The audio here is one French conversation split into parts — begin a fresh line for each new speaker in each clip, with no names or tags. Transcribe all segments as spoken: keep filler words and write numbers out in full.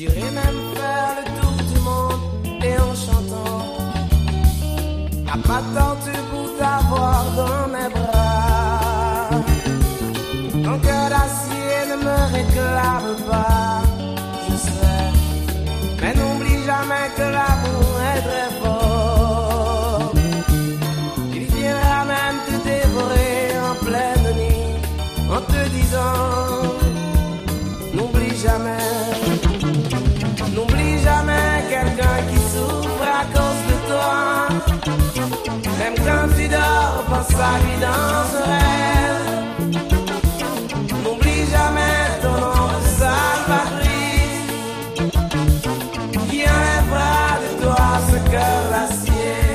J'irai même faire le tour du monde et en chantant, à pas tant pour t'avoir dans mes bras. Ton cœur d'acier ne me réclame pas, je sais, mais n'oublie jamais que l'amour est très fort. Il viendra même te dévorer en pleine nuit en te disant, n'oublie jamais. N'oublie jamais quelqu'un qui souffre à cause de toi. Même quand tu dors, pense à lui dans un rêve. N'oublie jamais ton nom de salvatrice qui enlèvera de toi ce cœur d'acier.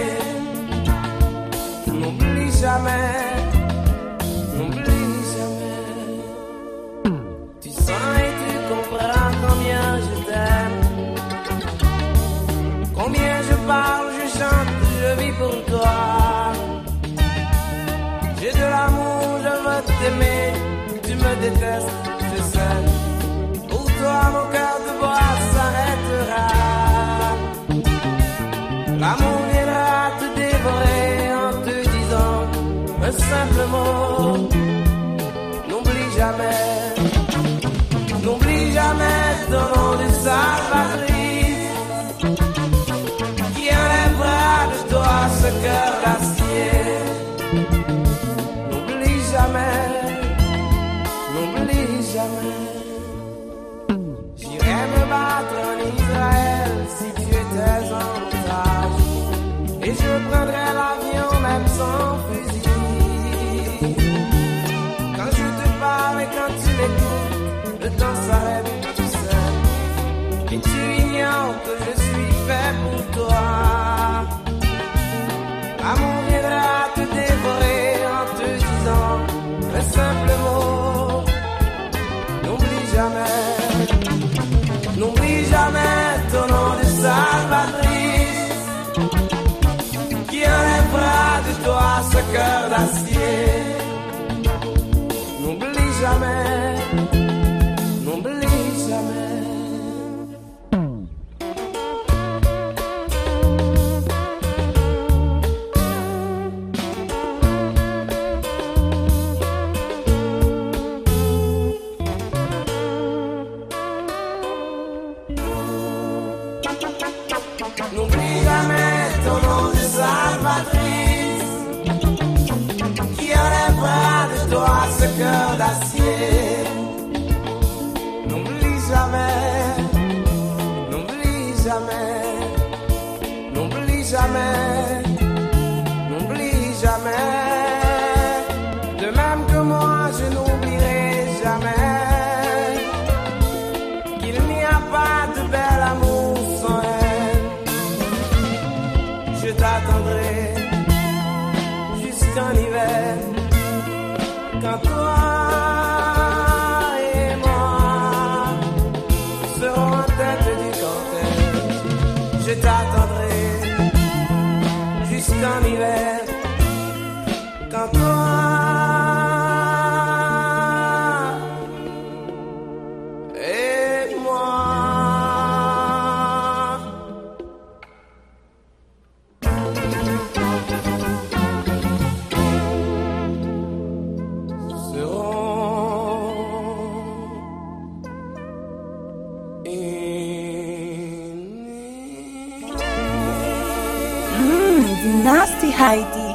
N'oublie jamais, n'oublie jamais. Tu sens et tu comprends combien je t'aime. Combien je parle, je chante, je vis pour toi. J'ai de l'amour, je veux t'aimer. Tu me détestes, je sais. Pour toi, mon cœur de bois s'arrêtera. L'amour viendra te dévorer en te disant un simple mot. N'oublie jamais, n'oublie jamais ton nom de salvatrice. Toi, ce cœur d'acier, n'oublie jamais, n'oublie jamais. J'irai me battre en Israël si tu étais en otage, et je prendrai l'avion même sans fusil. Quand je te parle et quand tu m'écoutes, le temps s'arrête, tu sais, et tu ignores que je suis fait pour toi. L'amour viendra te dévorer en te disant un simple mot. N'oublie jamais, n'oublie jamais ton nom de salvatrice qui enlèvera de toi ce cœur d'acier. N'oublie jamais, n'oublie jamais. N'oublie jamais ton nom de salvatrice qui enlèvera de toi ce cœur d'acier. N'oublie jamais, n'oublie jamais, n'oublie jamais, n'oublie jamais. De même que moi je n'oublierai jamais qu'il n'y a pas de bel amour sans elle. Je t'attendrai jusqu'en hiver, quand toi et moi serons en tête du cortège. Je t'attendrai jusqu'en hiver, quand toi et moi.
Nasty Heidi.